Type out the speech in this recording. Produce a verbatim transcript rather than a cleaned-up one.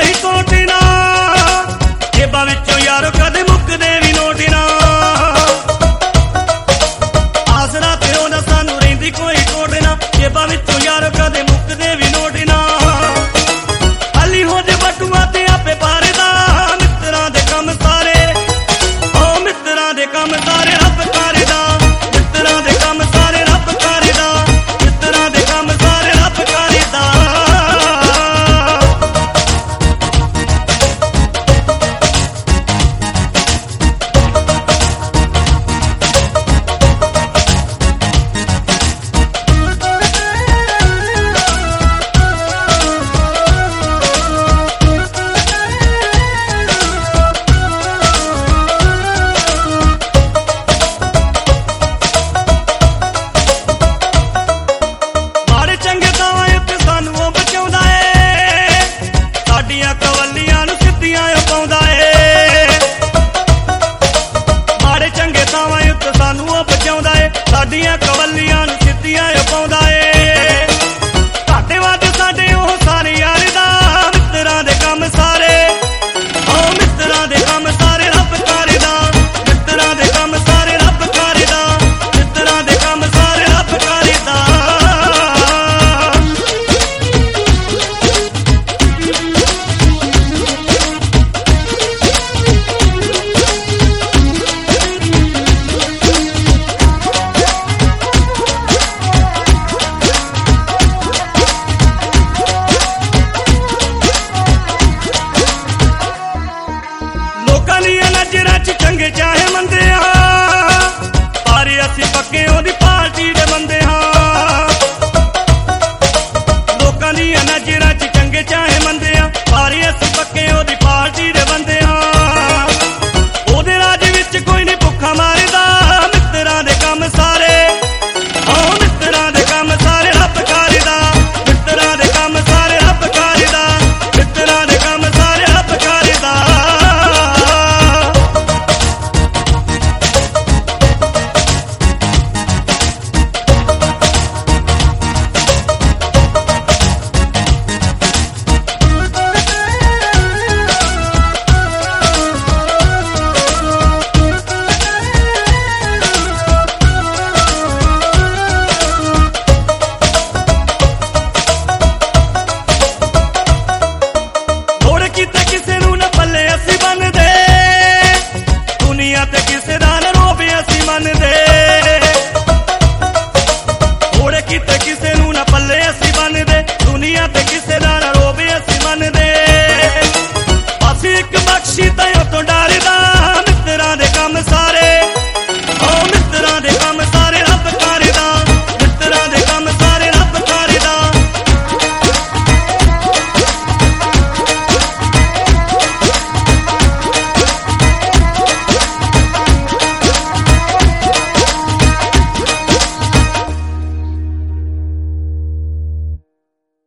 कोई कोट ना, जेबां विचों यारो कदे मुकदे भी नोट ना। आसरा ते ओदा सानू रहिंदी कोई कोट ना, जेबां विचों यारो कदे मुकदे भी नोट ना। अली हो जे बटुआ ते आपे पारदा, मित्तरां दे कम सारे, ओ मित्तरां दे कम सारे रब करदा, मित्तरां दे कम सारे रब करदा, मित्तरां दे कम सारे रब करदा। साडियां कवलियां नूं सिद्धियां पाउंदा ए, घाटे वादे साडे ओह सारे यार दा, मित्तरां दे कम सारे, ओ मित्तरां दे कम सारे रब करदा, मित्तरां दे कम सारे रब करदा, मित्तरां दे कम सारे रब करदा। नजरां च चंगे चाहे मंदे आ, पर असीं पक्के ओदी